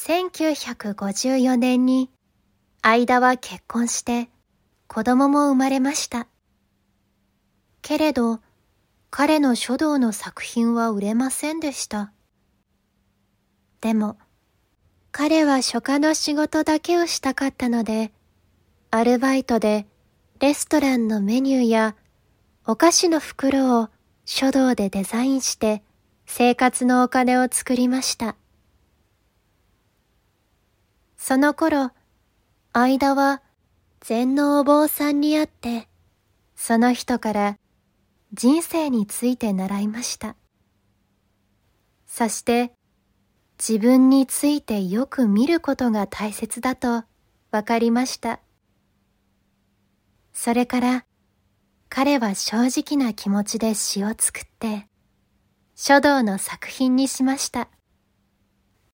1954年に相田は結婚して子供も生まれました。けれど彼の書道の作品は売れませんでした。でも彼は書家の仕事だけをしたかったので、アルバイトでレストランのメニューやお菓子の袋を書道でデザインして生活のお金を作りました。その頃、相田は禅のお坊さんに会って、その人から人生について習いました。そして自分についてよく見ることが大切だとわかりました。それから彼は正直な気持ちで詩を作って書道の作品にしました。